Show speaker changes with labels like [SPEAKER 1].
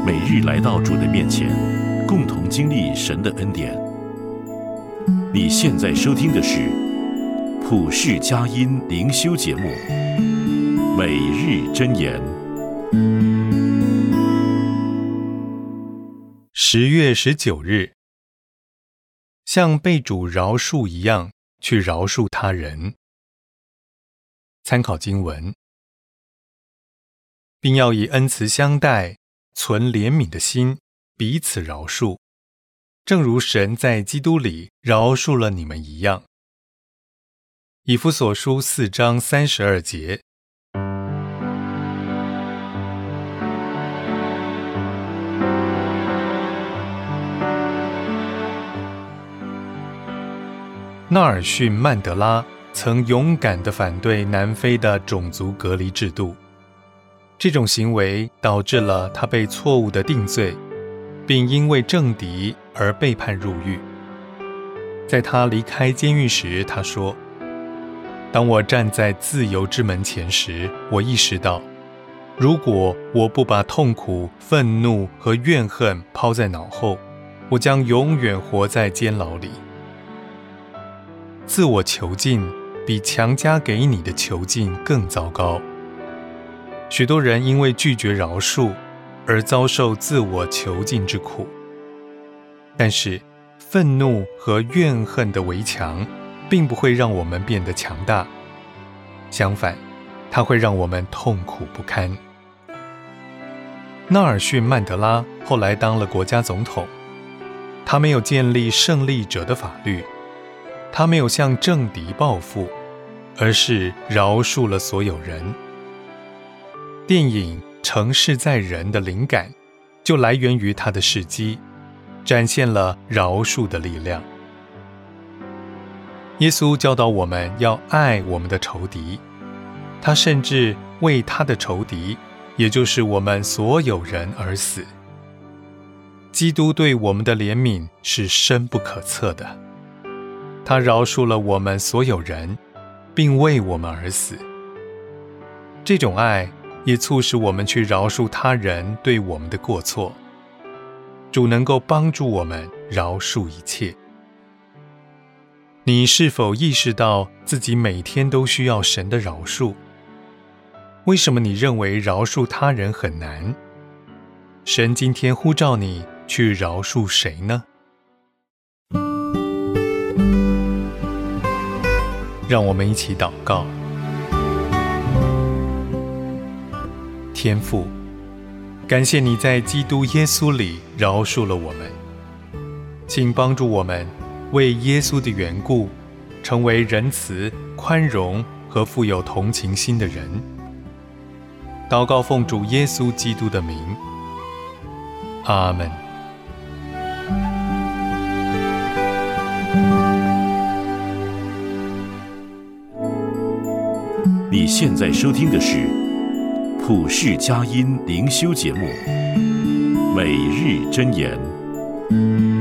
[SPEAKER 1] 每日来到主的面前，共同经历神的恩典。你现在收听的是普世佳音灵修节目《每日箴言》。
[SPEAKER 2] 10月19日，像被主饶恕一样去饶恕他人。参考经文，并要以恩慈相待，存怜悯的心，彼此饶恕，正如神在基督里饶恕了你们一样。以弗所书4章32节。纳尔逊·曼德拉曾勇敢地反对南非的种族隔离制度，这种行为导致了他被错误地定罪，并因为政敌而被判入狱。在他离开监狱时，他说：“当我站在自由之门前时，我意识到，如果我不把痛苦、愤怒和怨恨抛在脑后，我将永远活在监牢里。”自我囚禁比强加给你的囚禁更糟糕。许多人因为拒绝饶恕而遭受自我囚禁之苦。但是，愤怒和怨恨的围墙并不会让我们变得强大，相反，它会让我们痛苦不堪。纳尔逊·曼德拉后来当了国家总统，他没有建立胜利者的法律，他没有向政敌报复，而是饶恕了所有人。电影《城市在人》的灵感就来源于他的事迹，展现了饶恕的力量。耶稣教导我们要爱我们的仇敌，他甚至为他的仇敌，也就是我们所有人而死。基督对我们的怜悯是深不可测的，他饶恕了我们所有人，并为我们而死。这种爱也促使我们去饶恕他人对我们的过错。主能够帮助我们饶恕一切。你是否意识到自己每天都需要神的饶恕？为什么你认为饶恕他人很难？神今天呼召你去饶恕谁呢？让我们一起祷告。天父，感谢你在基督耶稣里饶恕了我们，请帮助我们为耶稣的缘故，成为仁慈、宽容和富有同情心的人。祷告奉主耶稣基督的名，阿们。
[SPEAKER 1] 你现在收听的是普世佳音灵修节目《每日箴言》。